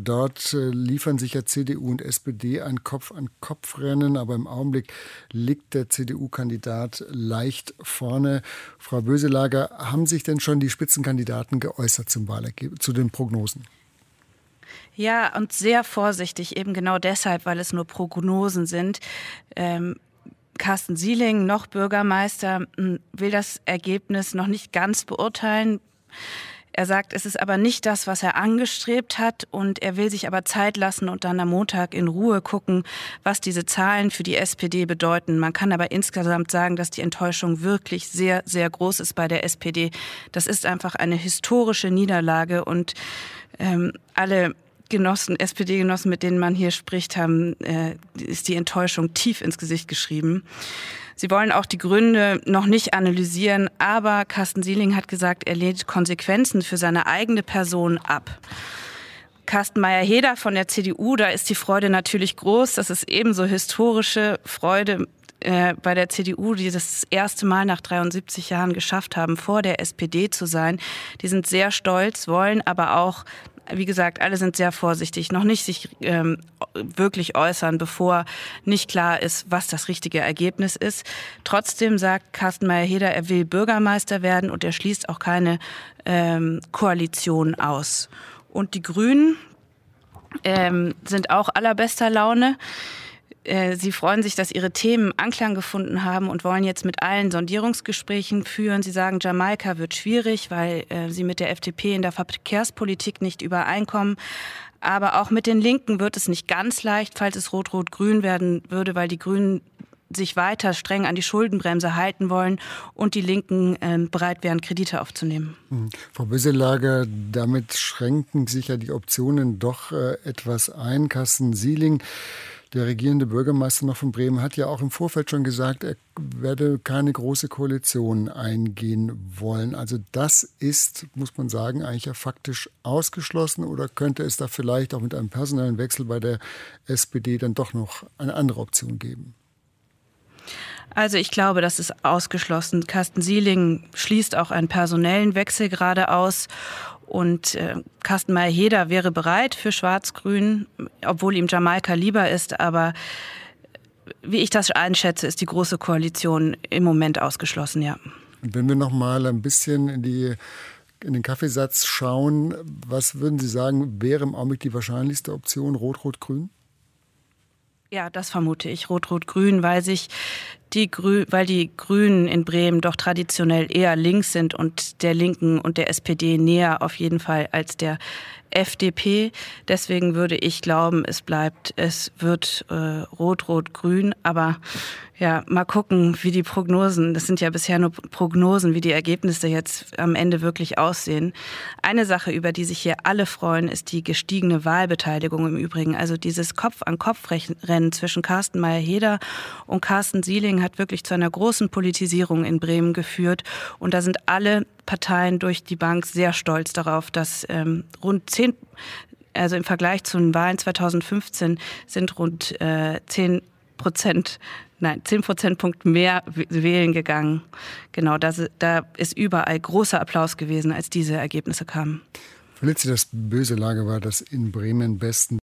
Dort liefern sich ja CDU und SPD ein Kopf-an-Kopf-Rennen, aber im Augenblick liegt der CDU-Kandidat leicht vorne. Frau Böselager, haben sich denn schon die Spitzenkandidaten geäußert zum Wahlergebnis, zu den Prognosen? Ja, und sehr vorsichtig, eben genau deshalb, weil es nur Prognosen sind. Carsten Sieling, noch Bürgermeister, will das Ergebnis noch nicht ganz beurteilen. Er sagt, es ist aber nicht das, was er angestrebt hat, und er will sich aber Zeit lassen und dann am Montag in Ruhe gucken, was diese Zahlen für die SPD bedeuten. Man kann aber insgesamt sagen, dass die Enttäuschung wirklich sehr, sehr groß ist bei der SPD. Das ist einfach eine historische Niederlage, und alle SPD-Genossen, mit denen man hier spricht, ist die Enttäuschung tief ins Gesicht geschrieben. Sie wollen auch die Gründe noch nicht analysieren, aber Carsten Sieling hat gesagt, er lehnt Konsequenzen für seine eigene Person ab. Carsten Meyer-Heder von der CDU, da ist die Freude natürlich groß. Das ist ebenso historische Freude bei der CDU, die das erste Mal nach 73 Jahren geschafft haben, vor der SPD zu sein. Die sind sehr stolz, wollen aber auch, wie gesagt, alle sind sehr vorsichtig, noch nicht sich wirklich äußern, bevor nicht klar ist, was das richtige Ergebnis ist. Trotzdem sagt Carsten Meyer-Heder, er will Bürgermeister werden, und er schließt auch keine Koalition aus. Und die Grünen sind auch allerbester Laune. Sie freuen sich, dass ihre Themen Anklang gefunden haben und wollen jetzt mit allen Sondierungsgesprächen führen. Sie sagen, Jamaika wird schwierig, weil sie mit der FDP in der Verkehrspolitik nicht übereinkommen. Aber auch mit den Linken wird es nicht ganz leicht, falls es Rot-Rot-Grün werden würde, weil die Grünen sich weiter streng an die Schuldenbremse halten wollen und die Linken bereit wären, Kredite aufzunehmen. Frau Böselager, damit schränken sich ja die Optionen doch etwas ein. Carsten Sieling, der regierende Bürgermeister noch von Bremen, hat ja auch im Vorfeld schon gesagt, er werde keine große Koalition eingehen wollen. Also das ist, muss man sagen, eigentlich ja faktisch ausgeschlossen, oder könnte es da vielleicht auch mit einem personellen Wechsel bei der SPD dann doch noch eine andere Option geben? Also ich glaube, das ist ausgeschlossen. Carsten Sieling schließt auch einen personellen Wechsel gerade aus. Und Carsten Meyer-Heder wäre bereit für Schwarz-Grün, obwohl ihm Jamaika lieber ist. Aber wie ich das einschätze, ist die Große Koalition im Moment ausgeschlossen, ja. Und wenn wir noch mal ein bisschen in den Kaffeesatz schauen, was würden Sie sagen, wäre im Augenblick die wahrscheinlichste Option, Rot-Rot-Grün? Ja, das vermute ich, Rot-Rot-Grün, weil die Grünen in Bremen doch traditionell eher links sind und der Linken und der SPD näher auf jeden Fall als der FDP. Deswegen würde ich glauben, es wird Rot-Rot-Grün. Aber ja, mal gucken, wie die Prognosen, das sind ja bisher nur Prognosen, wie die Ergebnisse jetzt am Ende wirklich aussehen. Eine Sache, über die sich hier alle freuen, ist die gestiegene Wahlbeteiligung im Übrigen. Also dieses Kopf-an-Kopf-Rennen zwischen Carsten Meyer-Heder und Carsten Sieling hat wirklich zu einer großen Politisierung in Bremen geführt. Und da sind alle Parteien durch die Bank sehr stolz darauf, dass also im Vergleich zu den Wahlen 2015 sind rund 10 Prozentpunkt mehr wählen gegangen. Genau, da ist überall großer Applaus gewesen, als diese Ergebnisse kamen. Felicitas Böselager war das in Bremen besten.